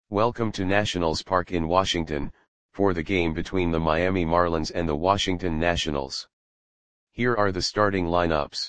Welcome to Nationals Park in Washington, for the game between the Miami Marlins and the Washington Nationals. Here are the starting lineups.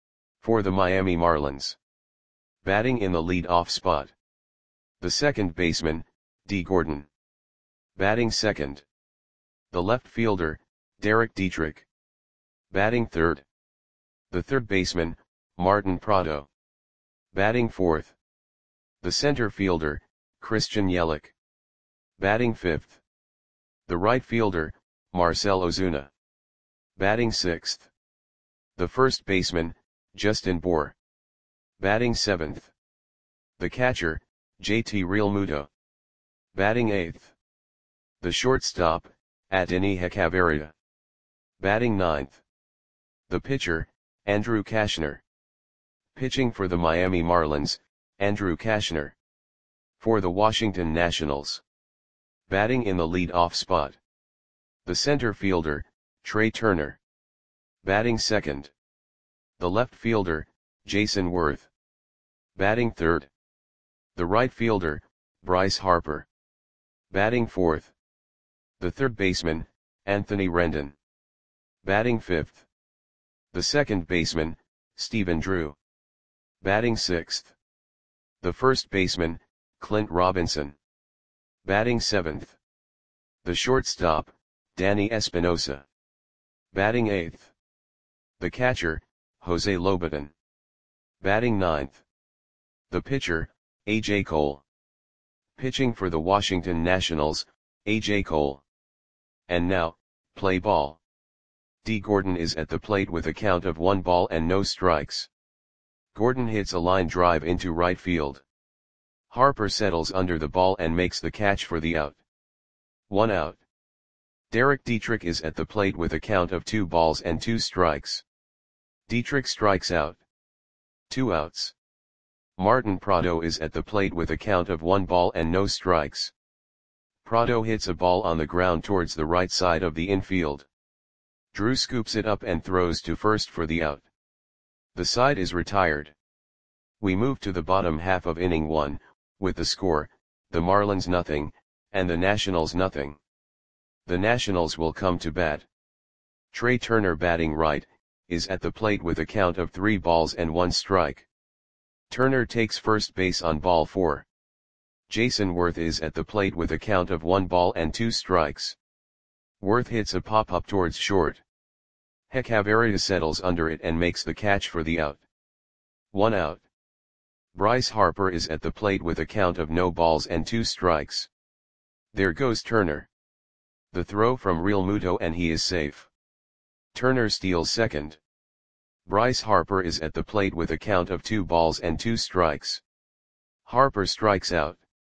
For the Miami Marlins. Batting in the lead-off spot. The second baseman, Dee Gordon. Batting second. The left fielder, Derek Dietrich. Batting third. The third baseman, Martin Prado. Batting fourth. The center fielder, Christian Yelich. Batting fifth. The right fielder, Marcell Ozuna. Batting sixth. The first baseman, Justin Bour. Batting seventh. The catcher, JT Realmuto. Batting eighth. The shortstop, Adeiny Hechavarria. Batting ninth. The pitcher, Andrew Cashner. Pitching for the Miami Marlins, Andrew Cashner. For the Washington Nationals. Batting in the lead-off spot. The center fielder, Trea Turner. Batting second. The left fielder, Jayson Werth. Batting third. The right fielder, Bryce Harper. Batting fourth. The third baseman, Anthony Rendon. Batting fifth. The second baseman, Stephen Drew. Batting sixth. The first baseman, Clint Robinson. Batting seventh. The shortstop, Danny Espinosa. Batting eighth. The catcher, Jose Lobaton. Batting ninth. The pitcher, A.J. Cole. Pitching for the Washington Nationals, A.J. Cole. And now, play ball. Dee Gordon is at the plate with a count of 1 ball and no strikes. Gordon hits a line drive into right field. Harper settles under the ball and makes the catch for the out. 1 out. Derek Dietrich is at the plate with a count of 2 balls and 2 strikes. Dietrich strikes out. 2 outs. Martin Prado is at the plate with a count of 1 ball and no strikes. Prado hits a ball on the ground towards the right side of the infield. Drew scoops it up and throws to first for the out. The side is retired. We move to the bottom half of inning 1, with the score, the Marlins 0, and the Nationals 0. The Nationals will come to bat. Trea Turner batting right, is at the plate with a count of 3 balls and 1 strike. Turner takes first base on ball 4. Jayson Werth is at the plate with a count of 1 ball and 2 strikes. Werth hits a pop-up towards short. Hechavarria settles under it and makes the catch for the out. 1 out. Bryce Harper is at the plate with a count of no balls and 2 strikes. There goes Turner. The throw from Realmuto and he is safe. Turner steals second. Bryce Harper is at the plate with a count of 2 balls and 2 strikes. Harper strikes out.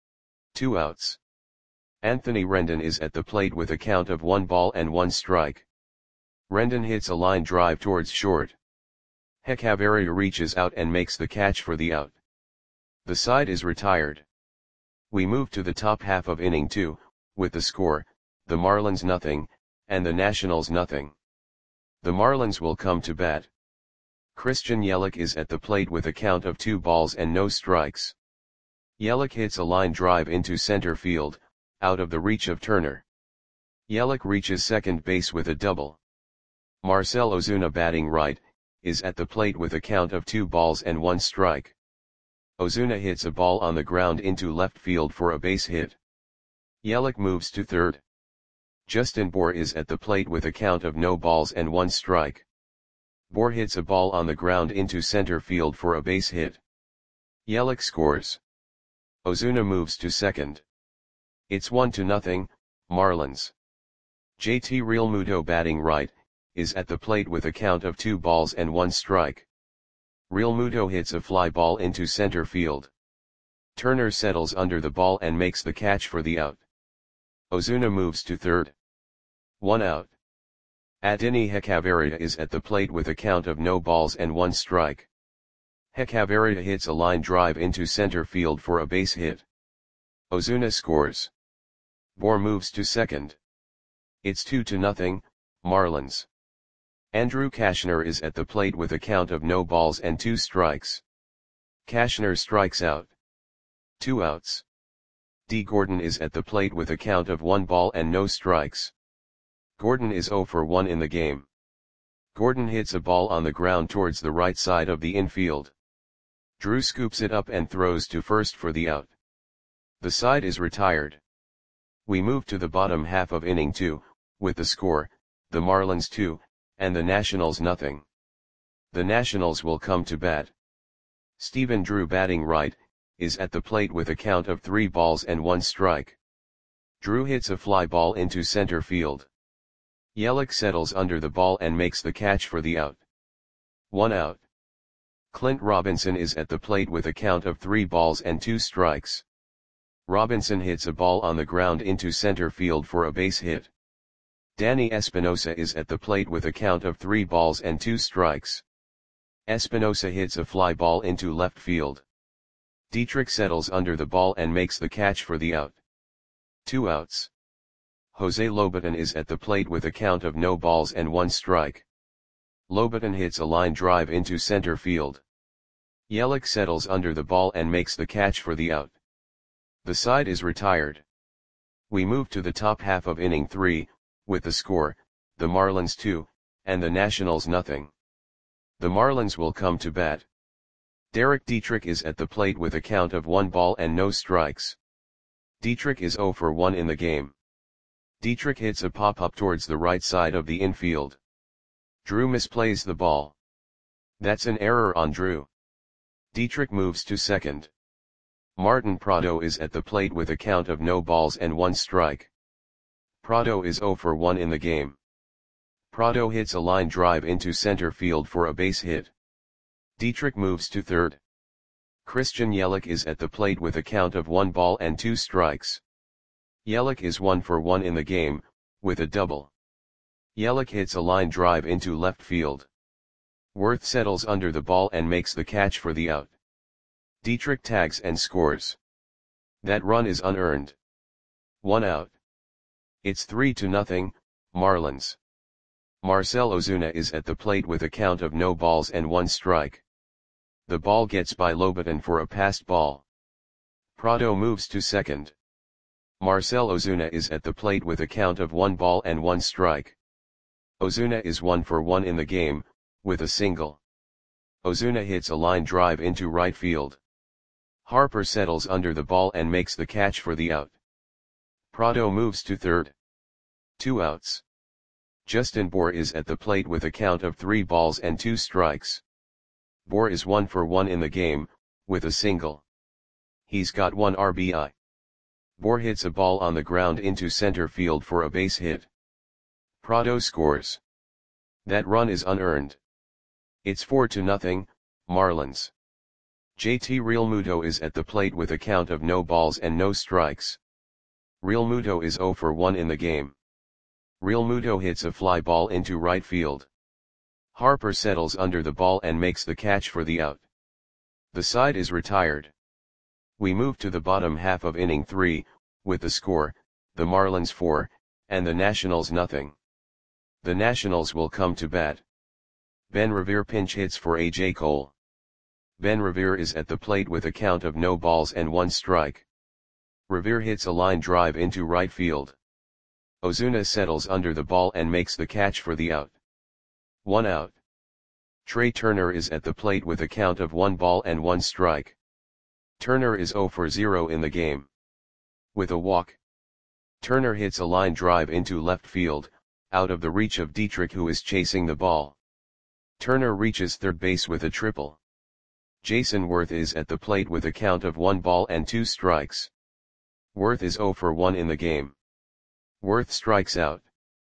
2 outs. Anthony Rendon is at the plate with a count of 1 ball and 1 strike. Rendon hits a line drive towards short. Hechavarria reaches out and makes the catch for the out. The side is retired. We move to the top half of inning 2, with the score, the Marlins 0, and the Nationals 0. The Marlins will come to bat. Christian Yelich is at the plate with a count of 2 balls and no strikes. Yelich hits a line drive into center field, out of the reach of Turner. Yelich reaches second base with a double. Marcell Ozuna batting right, is at the plate with a count of 2 balls and 1 strike. Ozuna hits a ball on the ground into left field for a base hit. Yelich moves to third. Justin Bour is at the plate with a count of no balls and 1 strike. Bour hits a ball on the ground into center field for a base hit. Yelich scores. Ozuna moves to second. It's 1-0, Marlins. JT Realmuto batting right, is at the plate with a count of 2 balls and 1 strike. Realmuto hits a fly ball into center field. Turner settles under the ball and makes the catch for the out. Ozuna moves to third. 1 out. Adeiny Hechavarria is at the plate with a count of no balls and 1 strike. Hechavarria hits a line drive into center field for a base hit. Ozuna scores. Bour moves to second. It's 2-0, Marlins. Andrew Cashner is at the plate with a count of no balls and 2 strikes. Cashner strikes out. 2 outs. D. Gordon is at the plate with a count of 1 ball and no strikes. Gordon is 0 for 1 in the game. Gordon hits a ball on the ground towards the right side of the infield. Drew scoops it up and throws to first for the out. The side is retired. We move to the bottom half of inning 2, with the score, the Marlins 2, and the Nationals nothing. The Nationals will come to bat. Stephen Drew, batting right, is at the plate with a count of 3 balls and 1 strike. Drew hits a fly ball into center field. Yelich settles under the ball and makes the catch for the out. 1 out. Clint Robinson is at the plate with a count of 3 balls and 2 strikes. Robinson hits a ball on the ground into center field for a base hit. Danny Espinosa is at the plate with a count of 3 balls and 2 strikes. Espinosa hits a fly ball into left field. Dietrich settles under the ball and makes the catch for the out. 2 outs. Jose Lobaton is at the plate with a count of no balls and 1 strike. Lobaton hits a line drive into center field. Yelich settles under the ball and makes the catch for the out. The side is retired. We move to the top half of inning 3, with the score, the Marlins 2, and the Nationals nothing. The Marlins will come to bat. Derek Dietrich is at the plate with a count of 1 ball and no strikes. Dietrich is 0 for 1 in the game. Dietrich hits a pop-up towards the right side of the infield. Drew misplays the ball. That's an error on Drew. Dietrich moves to second. Martin Prado is at the plate with a count of no balls and 1 strike. Prado is 0 for 1 in the game. Prado hits a line drive into center field for a base hit. Dietrich moves to third. Christian Yelich is at the plate with a count of 1 ball and 2 strikes. Yelich is 1 for 1 in the game, with a double. Yelich hits a line drive into left field. Worth settles under the ball and makes the catch for the out. Dietrich tags and scores. That run is unearned. 1 out. It's 3-0, Marlins. Marcell Ozuna is at the plate with a count of no balls and 1 strike. The ball gets by Lobaton for a passed ball. Prado moves to second. Marcell Ozuna is at the plate with a count of 1 ball and 1 strike. Ozuna is 1 for 1 in the game, with a single. Ozuna hits a line drive into right field. Harper settles under the ball and makes the catch for the out. Prado moves to third. 2 outs. Justin Bour is at the plate with a count of 3 balls and 2 strikes. Bour is 1 for 1 in the game, with a single. He's got 1 RBI. Bour hits a ball on the ground into center field for a base hit. Prado scores. That run is unearned. It's 4-0, Marlins. JT Realmuto is at the plate with a count of no balls and no strikes. Realmuto is 0 for 1 in the game. Realmuto hits a fly ball into right field. Harper settles under the ball and makes the catch for the out. The side is retired. We move to the bottom half of inning 3, with the score, the Marlins 4, and the Nationals nothing. The Nationals will come to bat. Ben Revere pinch hits for A.J. Cole. Ben Revere is at the plate with a count of no balls and 1 strike. Revere hits a line drive into right field. Ozuna settles under the ball and makes the catch for the out. 1 out. Trey Turner is at the plate with a count of 1 ball and 1 strike. Turner is 0 for 0 in the game. With a walk. Turner hits a line drive into left field, out of the reach of Dietrich, who is chasing the ball. Turner reaches third base with a triple. Jason Worth is at the plate with a count of 1 ball and 2 strikes. Worth is 0 for 1 in the game. Worth strikes out.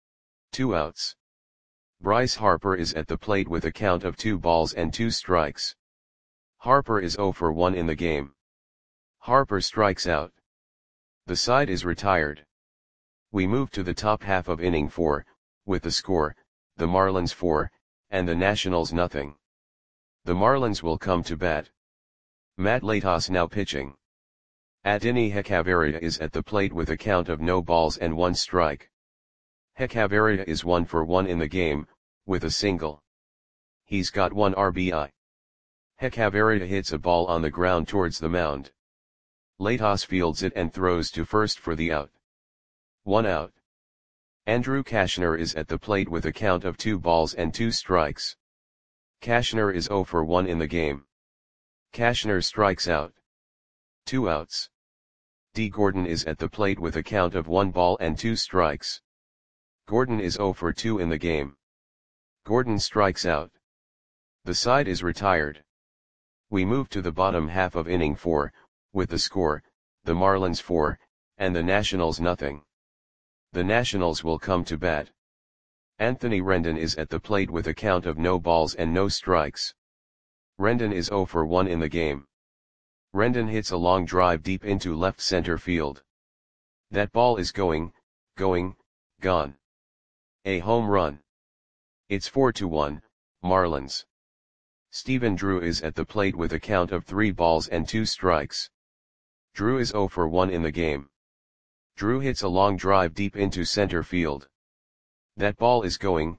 2 outs. Bryce Harper is at the plate with a count of 2 balls and 2 strikes. Harper is 0 for 1 in the game. Harper strikes out. The side is retired. We move to the top half of inning 4, with the score, the Marlins 4, and the Nationals nothing. The Marlins will come to bat. Matt Latos now pitching. Adeiny Hechavarria is at the plate with a count of no balls and 1 strike. Hechavarria is 1 for 1 in the game, with a single. He's got 1 RBI. Hechavarria hits a ball on the ground towards the mound. Latos fields it and throws to first for the out. 1 out. Andrew Kashner is at the plate with a count of 2 balls and 2 strikes. Kashner is 0 for 1 in the game. Kashner strikes out. 2 outs. D. Gordon is at the plate with a count of 1 ball and 2 strikes. Gordon is 0 for 2 in the game. Gordon strikes out. The side is retired. We move to the bottom half of inning 4, with the score, the Marlins 4, and the Nationals nothing. The Nationals will come to bat. Anthony Rendon is at the plate with a count of no balls and no strikes. Rendon is 0 for 1 in the game. Rendon hits a long drive deep into left center field. That ball is going, gone. A home run. It's 4-1, Marlins. Stephen Drew is at the plate with a count of 3 balls and 2 strikes. Drew is 0 for 1 in the game. Drew hits a long drive deep into center field. That ball is going,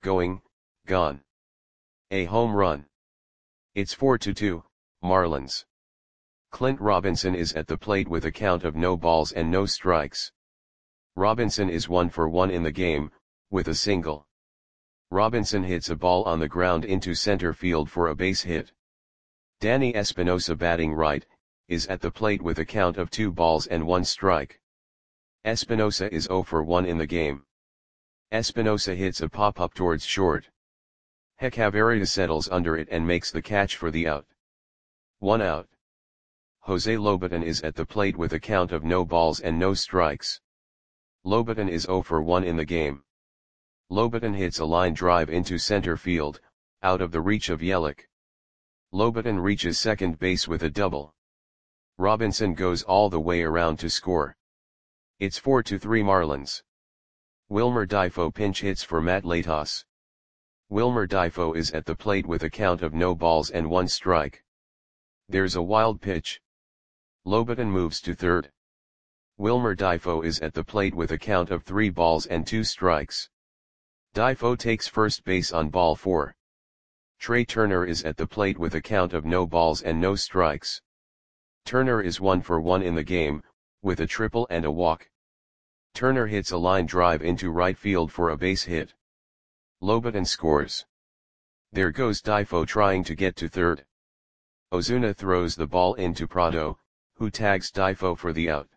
gone. A home run. It's 4-2, Marlins. Clint Robinson is at the plate with a count of no balls and no strikes. Robinson is 1 for 1 in the game, with a single. Robinson hits a ball on the ground into center field for a base hit. Danny Espinosa, batting right, is at the plate with a count of 2 balls and 1 strike. Espinosa is 0 for 1 in the game. Espinosa hits a pop-up towards short. Hechavarria settles under it and makes the catch for the out. 1 out. Jose Lobaton is at the plate with a count of no balls and no strikes. Lobaton is 0 for 1 in the game. Lobaton hits a line drive into center field, out of the reach of Yelich. Lobaton reaches second base with a double. Robinson goes all the way around to score. It's 4-3 Marlins. Wilmer Difo pinch hits for Matt Latos. Wilmer Difo is at the plate with a count of no balls and 1 strike. There's a wild pitch. Lobaton moves to third. Wilmer Difo is at the plate with a count of 3 balls and 2 strikes. Difo takes first base on ball 4. Trey Turner is at the plate with a count of no balls and no strikes. Turner is 1 for 1 in the game, with a triple and a walk. Turner hits a line drive into right field for a base hit. Lobaton scores. There goes Difo trying to get to third. Ozuna throws the ball into Prado, who tags Difo for the out.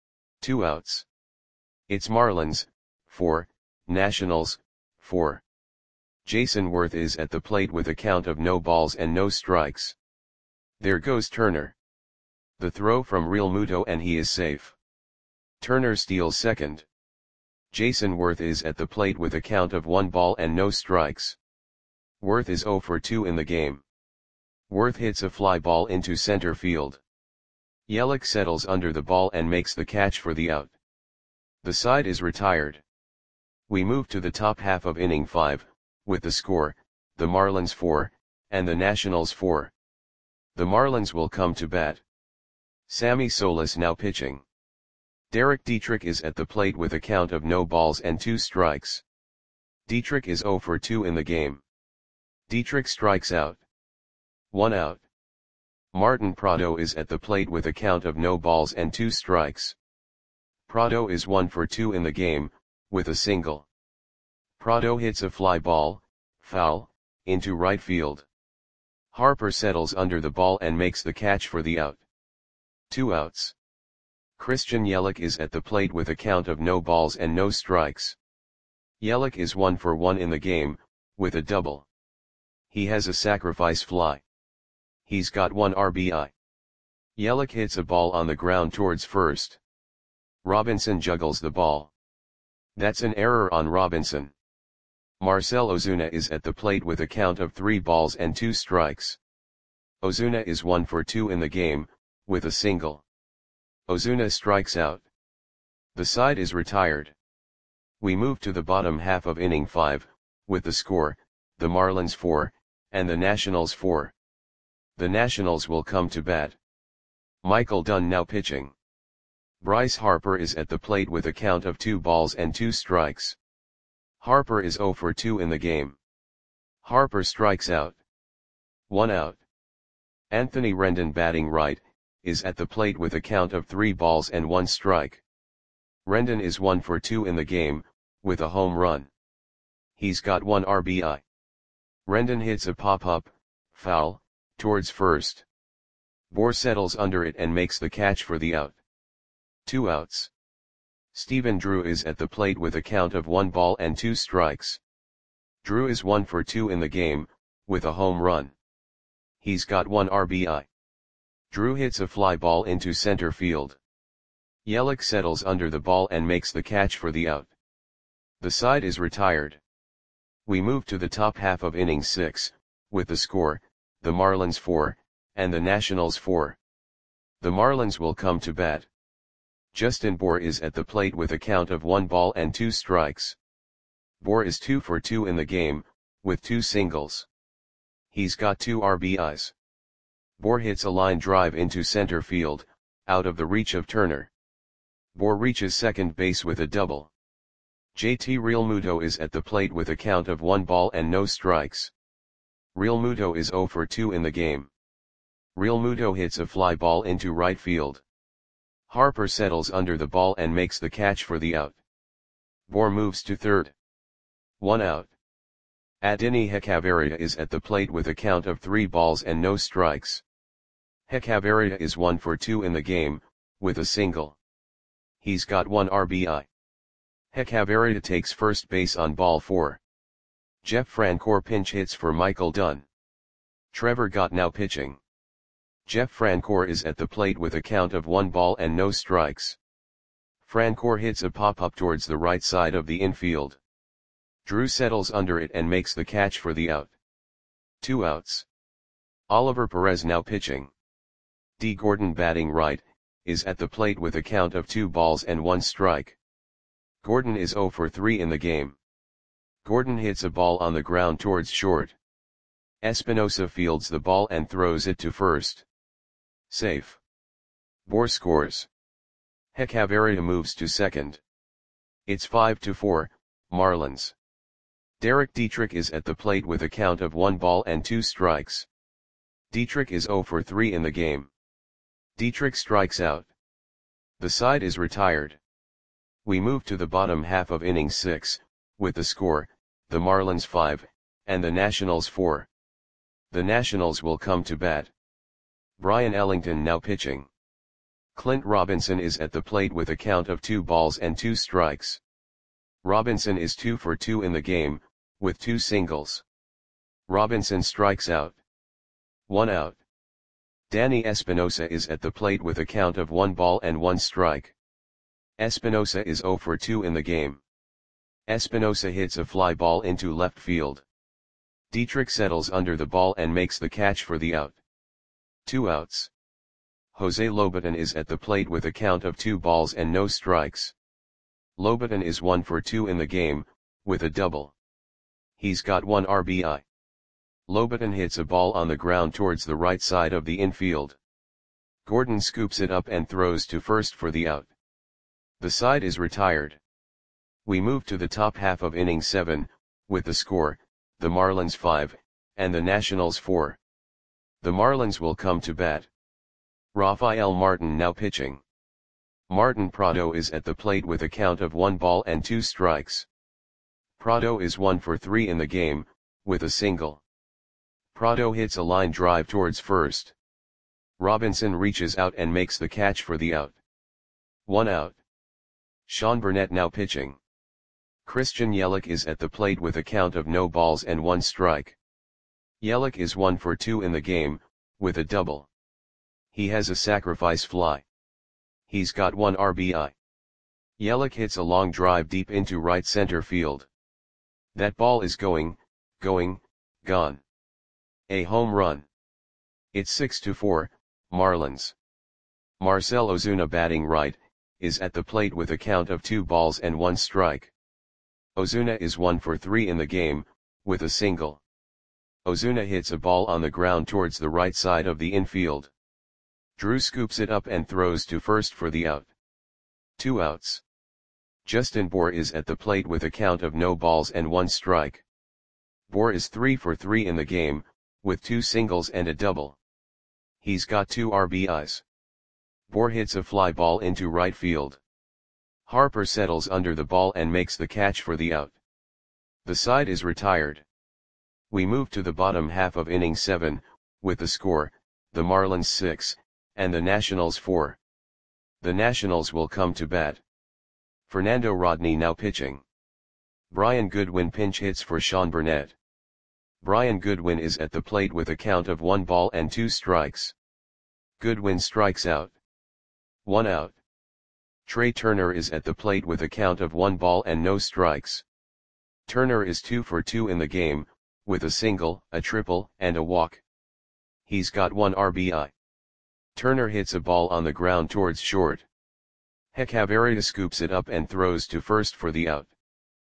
2 outs. It's Marlins, 4, Nationals, 4. Jason Worth is at the plate with a count of no balls and no strikes. There goes Turner. The throw from Real Muto and he is safe. Turner steals second. Jason Worth is at the plate with a count of 1 ball and no strikes. Worth is 0 for 2 in the game. Worth hits a fly ball into center field. Yelich settles under the ball and makes the catch for the out. The side is retired. We move to the top half of inning 5, with the score, the Marlins 4, and the Nationals 4. The Marlins will come to bat. Sammy Solis now pitching. Derek Dietrich is at the plate with a count of no balls and 2 strikes. Dietrich is 0 for 2 in the game. Dietrich strikes out. 1 out. Martin Prado is at the plate with a count of no balls and 2 strikes. Prado is 1 for 2 in the game, with a single. Prado hits a fly ball, foul, into right field. Harper settles under the ball and makes the catch for the out. 2 outs. Christian Yelich is at the plate with a count of no balls and no strikes. Yelich is 1 for 1 in the game, with a double. He has a sacrifice fly. He's got 1 RBI. Yelich hits a ball on the ground towards first. Robinson juggles the ball. That's an error on Robinson. Marcell Ozuna is at the plate with a count of 3 balls and 2 strikes. Ozuna is 1 for 2 in the game, with a single. Ozuna strikes out. The side is retired. We move to the bottom half of inning 5, with the score, the Marlins 4, and the Nationals 4. The Nationals will come to bat. Michael Dunn now pitching. Bryce Harper is at the plate with a count of 2 balls and 2 strikes. Harper is 0 for 2 in the game. Harper strikes out. 1 out. Anthony Rendon batting right, is at the plate with a count of 3 balls and 1 strike. Rendon is 1 for 2 in the game, with a home run. He's got 1 RBI. Rendon hits a pop-up, foul, towards first. Bour settles under it and makes the catch for the out. 2 outs. Stephen Drew is at the plate with a count of 1 ball and 2 strikes. Drew is 1 for 2 in the game, with a home run. He's got 1 RBI. Drew hits a fly ball into center field. Yelich settles under the ball and makes the catch for the out. The side is retired. We move to the top half of inning 6, with the score, the Marlins 4, and the Nationals 4. The Marlins will come to bat. Justin Bour is at the plate with a count of 1 ball and 2 strikes. Bour is 2 for 2 in the game, with 2 singles. He's got 2 RBIs. Bour hits a line drive into center field, out of the reach of Turner. Bour reaches second base with a double. JT Realmuto is at the plate with a count of 1 ball and no strikes. Realmuto is 0 for 2 in the game. Realmuto hits a fly ball into right field. Harper settles under the ball and makes the catch for the out. Bour moves to third. 1 out. Adeiny Hechavarria is at the plate with a count of 3 balls and no strikes. Hechavarria is 1 for 2 in the game, with a single. He's got 1 RBI. Hechavarria takes first base on ball 4. Jeff Francoeur pinch hits for Michael Dunn. Trevor Gott now pitching. Jeff Francoeur is at the plate with a count of 1 ball and no strikes. Francoeur hits a pop-up towards the right side of the infield. Drew settles under it and makes the catch for the out. 2 outs. Oliver Perez now pitching. D. Gordon batting right, is at the plate with a count of 2 balls and 1 strike. Gordon is 0 for 3 in the game. Gordon hits a ball on the ground towards short. Espinosa fields the ball and throws it to first. Safe. Bour scores. Hechavarria moves to second. It's 5-4, Marlins. Derek Dietrich is at the plate with a count of 1 ball and 2 strikes. Dietrich is 0 for 3 in the game. Dietrich strikes out. The side is retired. We move to the bottom half of inning 6, with the score, the Marlins 5, and the Nationals 4. The Nationals will come to bat. Brian Ellington now pitching. Clint Robinson is at the plate with a count of 2 balls and 2 strikes. Robinson is 2 for 2 in the game, with 2 singles. Robinson strikes out. 1 out. Danny Espinosa is at the plate with a count of 1 ball and 1 strike. Espinosa is 0 for 2 in the game. Espinosa hits a fly ball into left field. Dietrich settles under the ball and makes the catch for the out. 2 outs. Jose Lobaton is at the plate with a count of 2 balls and no strikes. Lobaton is 1 for 2 in the game, with a double. He's got 1 RBI. Lobaton hits a ball on the ground towards the right side of the infield. Gordon scoops it up and throws to first for the out. The side is retired. We move to the top half of inning 7, with the score, the Marlins 5, and the Nationals 4. The Marlins will come to bat. Rafael Martin now pitching. Martin Prado is at the plate with a count of 1 ball and 2 strikes. Prado is 1 for 3 in the game, with a single. Prado hits a line drive towards first. Robinson reaches out and makes the catch for the out. 1 out. Sean Burnett now pitching. Christian Yelich is at the plate with a count of no balls and 1 strike. Yelich is 1 for 2 in the game, with a double. He has a sacrifice fly. He's got 1 RBI. Yelich hits a long drive deep into right center field. That ball is going, gone. A home run. It's 6-4, Marlins. Marcell Ozuna batting right, is at the plate with a count of 2 balls and 1 strike. Ozuna is 1 for 3 in the game, with a single. Ozuna hits a ball on the ground towards the right side of the infield. Drew scoops it up and throws to first for the out. 2 outs. Justin Bour is at the plate with a count of no balls and 1 strike. Bour is 3 for 3 in the game, with 2 singles and a double. He's got 2 RBIs. Bohr hits a fly ball into right field. Harper settles under the ball and makes the catch for the out. The side is retired. We move to the bottom half of inning 7, with the score, the Marlins 6, and the Nationals 4. The Nationals will come to bat. Fernando Rodney now pitching. Brian Goodwin pinch hits for Sean Burnett. Brian Goodwin is at the plate with a count of 1 ball and 2 strikes. Goodwin strikes out. 1 out. Trey Turner is at the plate with a count of 1 ball and no strikes. Turner is 2 for 2 in the game, with a single, a triple, and a walk. He's got 1 RBI. Turner hits a ball on the ground towards short. Hechavarria scoops it up and throws to first for the out.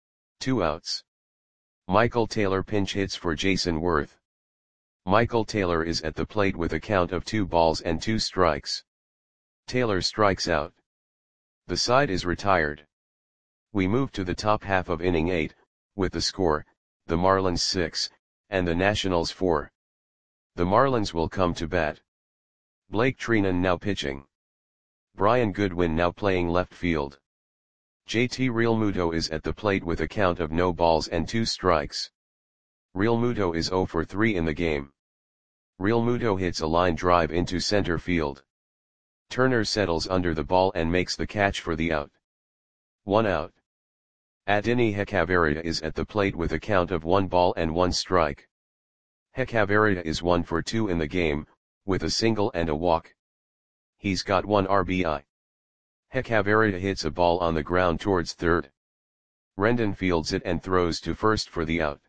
2 outs. Michael Taylor pinch hits for Jason Worth. Michael Taylor is at the plate with a count of 2 balls and 2 strikes. Taylor strikes out. The side is retired. We move to the top half of inning 8, with the score, the Marlins 6, and the Nationals 4. The Marlins will come to bat. Blake Treinen now pitching. Brian Goodwin now playing left field. JT Realmuto is at the plate with a count of no balls and 2 strikes. Realmuto is 0 for 3 in the game. Realmuto hits a line drive into center field. Turner settles under the ball and makes the catch for the out. 1 out. Adeiny Hechavarria is at the plate with a count of 1 ball and 1 strike. Hechavarria is 1 for 2 in the game, with a single and a walk. He's got 1 RBI. Hechavarria hits a ball on the ground towards third. Rendon fields it and throws to first for the out.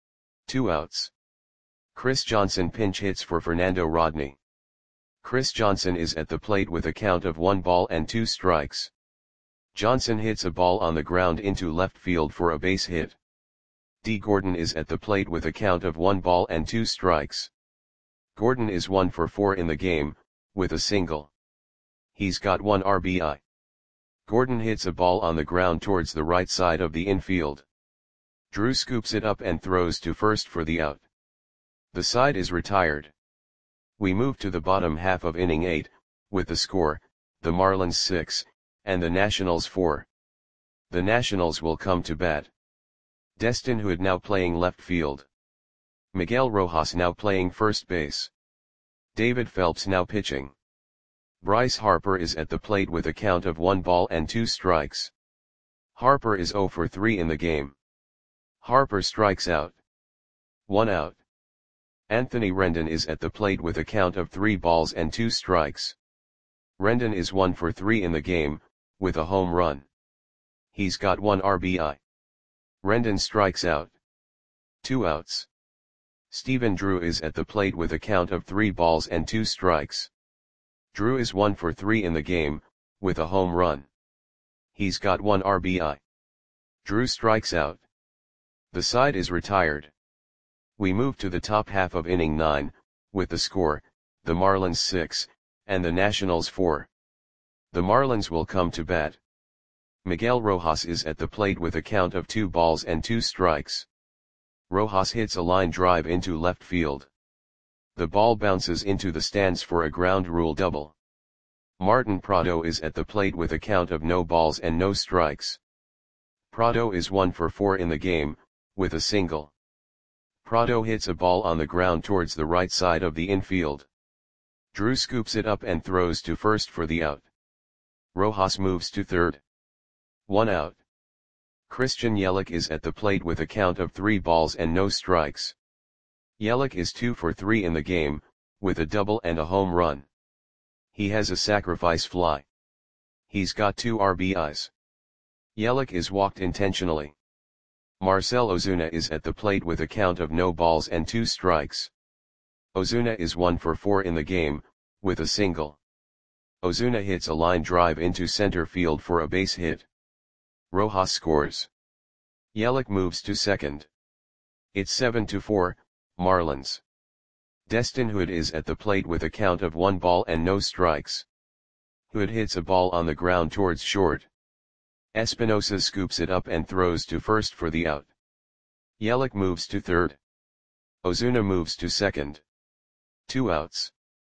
2 outs. Chris Johnson pinch hits for Fernando Rodney. Chris Johnson is at the plate with a count of 1 ball and 2 strikes. Johnson hits a ball on the ground into left field for a base hit. D. Gordon is at the plate with a count of 1 ball and 2 strikes. Gordon is 1 for 4 in the game, with a single. He's got 1 RBI. Gordon hits a ball on the ground towards the right side of the infield. Drew scoops it up and throws to first for the out. The side is retired. We move to the bottom half of inning 8, with the score, the Marlins 6, and the Nationals 4. The Nationals will come to bat. Destin Hood now playing left field. Miguel Rojas now playing first base. David Phelps now pitching. Bryce Harper is at the plate with a count of 1 ball and 2 strikes. Harper is 0 for 3 in the game. Harper strikes out. 1 out. Anthony Rendon is at the plate with a count of 3 balls and 2 strikes. Rendon is 1 for 3 in the game, with a home run. He's got 1 RBI. Rendon strikes out. 2 outs. Stephen Drew is at the plate with a count of 3 balls and 2 strikes. Drew is 1 for 3 in the game, with a home run. He's got 1 RBI. Drew strikes out. The side is retired. We move to the top half of inning 9, with the score, the Marlins 6, and the Nationals 4. The Marlins will come to bat. Miguel Rojas is at the plate with a count of 2 balls and 2 strikes. Rojas hits a line drive into left field. The ball bounces into the stands for a ground rule double. Martin Prado is at the plate with a count of no balls and no strikes. Prado is 1 for 4 in the game, with a single. Prado hits a ball on the ground towards the right side of the infield. Drew scoops it up and throws to first for the out. Rojas moves to third. 1 out. Christian Yelich is at the plate with a count of 3 balls and no strikes. Yelich is 2 for 3 in the game, with a double and a home run. He has a sacrifice fly. He's got 2 RBIs. Yelich is walked intentionally. Marcell Ozuna is at the plate with a count of no balls and 2 strikes. Ozuna is 1 for 4 in the game, with a single. Ozuna hits a line drive into center field for a base hit. Rojas scores. Yelich moves to second. It's 7-4, Marlins. Destin Hood is at the plate with a count of 1 ball and no strikes. Hood hits a ball on the ground towards short. Espinosa scoops it up and throws to first for the out. Yelich moves to third. Ozuna moves to second. 2 outs.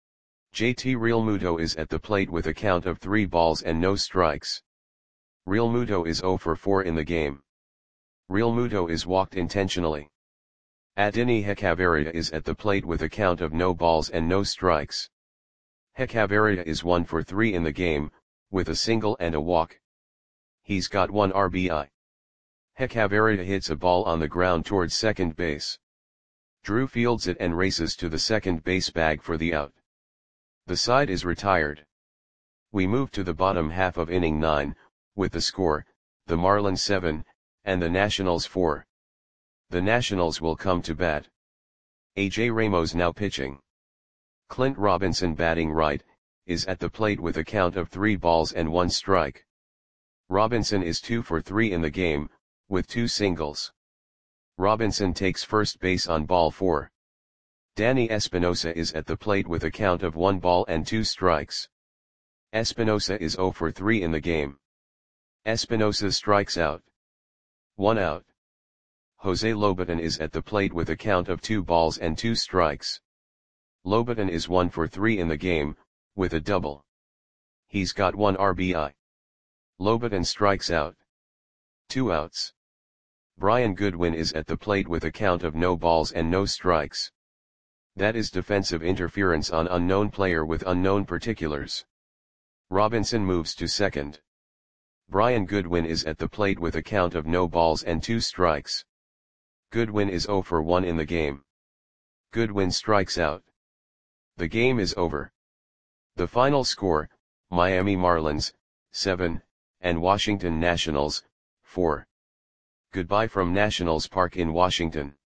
JT Realmuto is at the plate with a count of 3 balls and no strikes. Realmuto is 0 for 4 in the game. Realmuto is walked intentionally. Adeiny Hechavarria is at the plate with a count of no balls and no strikes. Hechavarria is 1 for 3 in the game, with a single and a walk. He's got 1 RBI. Hechavarria hits a ball on the ground towards second base. Drew fields it and races to the second base bag for the out. The side is retired. We move to the bottom half of inning 9, with the score, the Marlins 7, and the Nationals 4. The Nationals will come to bat. AJ Ramos now pitching. Clint Robinson batting right, is at the plate with a count of 3 balls and 1 strike. Robinson is 2 for 3 in the game, with 2 singles. Robinson takes first base on ball 4. Danny Espinosa is at the plate with a count of 1 ball and 2 strikes. Espinosa is 0 for 3 in the game. Espinosa strikes out. 1 out. Jose Lobaton is at the plate with a count of 2 balls and 2 strikes. Lobaton is 1 for 3 in the game, with a double. He's got 1 RBI. Lobaton strikes out. 2 outs. Brian Goodwin is at the plate with a count of no balls and no strikes. That is defensive interference on unknown player with unknown particulars. Robinson moves to second. Brian Goodwin is at the plate with a count of no balls and 2 strikes. Goodwin is 0 for 1 in the game. Goodwin strikes out. The game is over. The final score, Miami Marlins, 7, and Washington Nationals, 4. Goodbye from Nationals Park in Washington.